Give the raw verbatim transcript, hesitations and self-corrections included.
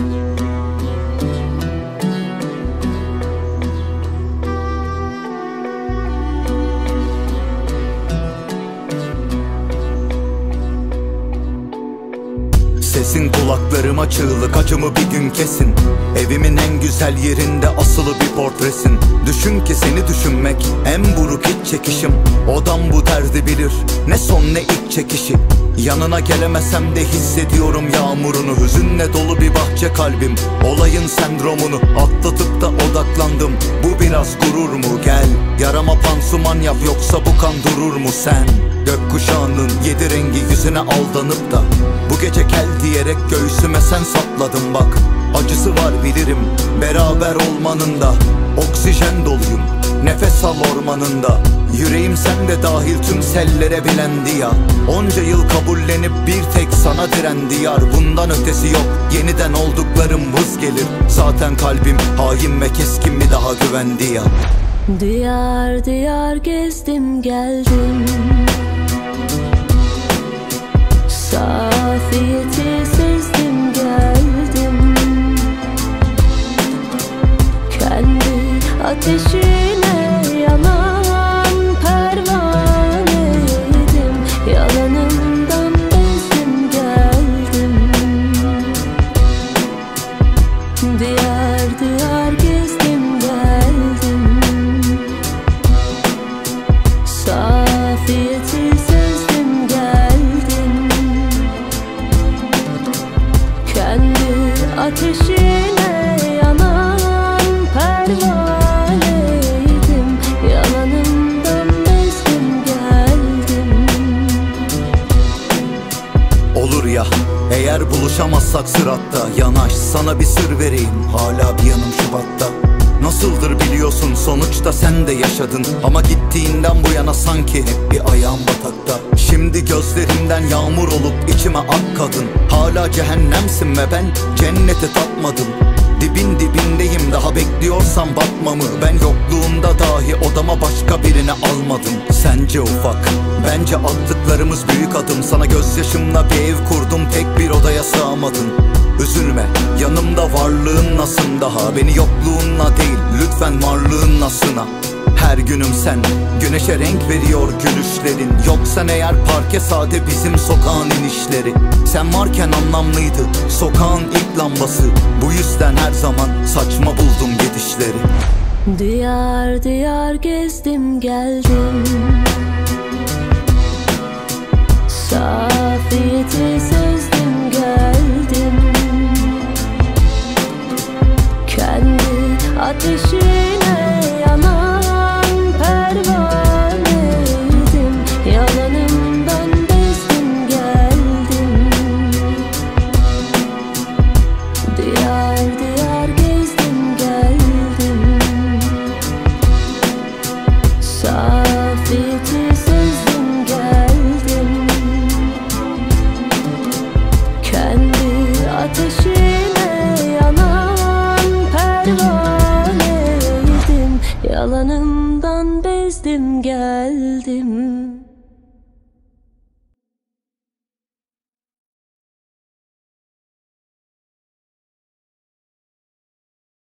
Sesin kulaklarıma çığlık, acımı bir gün kesin. Evimin en güzel yerinde asılı bir portresin. Düşün ki seni düşünmek en buruk iç çekişim. Odam bu derdi bilir, ne son ne ilk çekişi. Yanına gelemesem de hissediyorum yağmurunu. Hüzünle dolu bir bahçe kalbim, olayın sendromunu atlatıp da odaklandım. Bu biraz gurur mu? Gel yarama pansuman yap, yoksa bu kan durur mu sen? Gökkuşağının yedi rengi yüzüne aldanıp da bu gece gel diyerek göğsüme sen sapladın bak. Acısı var bilirim beraber olmanın da. Oksijen doluyum, nefes al ormanında. Yüreğim sende dahil tüm sellere bilendi ya. Onca yıl kabullenip bir tek sana direndi yar. Bundan ötesi yok, yeniden olduklarım vız gelir. Zaten kalbim hain ve keskin, mi daha güvendi ya. Diyar diyar gezdim geldim, safiyeti sezdim geldim. Kendi ateşine yanan pervaneydim. Yalanımdan bezdim geldim. Diyar diyar gezdim geldim, safiyeti sezdim geldim. Kendi ateşine yanan pervaneydim. Yalanımdan bezdim geldim. Olur ya eğer buluşamazsak sıratta, yanaş sana bir sır vereyim, hala bir yanım Şubat'ta. Nasıldır biliyorsun, sonuçta sen de yaşadın. Ama gittiğinden bu yana sanki hep bir ayağım batakta. Şimdi gözlerimden yağmur olup içime ak kadın. Hala cehennemsin ve ben cenneti tatmadım. Dibin dibindeyim, daha bekliyorsan batmamı. Ben yokluğunda dahi odama başka birini almadım. Sence ufak, bence attıklarımız büyük adım. Sana gözyaşımla bir ev kurdum, tek bir odaya sığamadın. Üzülme, yanımda varlığın nasın daha. Beni yokluğunla değil, lütfen varlığın nasına. Her günüm sen, güneşe renk veriyor gülüşlerin. Yoksa eğer parke sade bizim sokağın inişleri. Sen varken anlamlıydı sokağın ilk lambası. Bu yüzden her zaman saçma buldum gidişleri. Diyar diyar gezdim geldim, safiyeti sezdim geldim. Kendi ateşine yanan pervaneydim. Yalanımdan bezdim geldim. Diyar diyar gezdim geldim, safiyeti sezdim geldim. Kendi ateşine yanan pervaneydim. Yalanımdan bezdim geldim.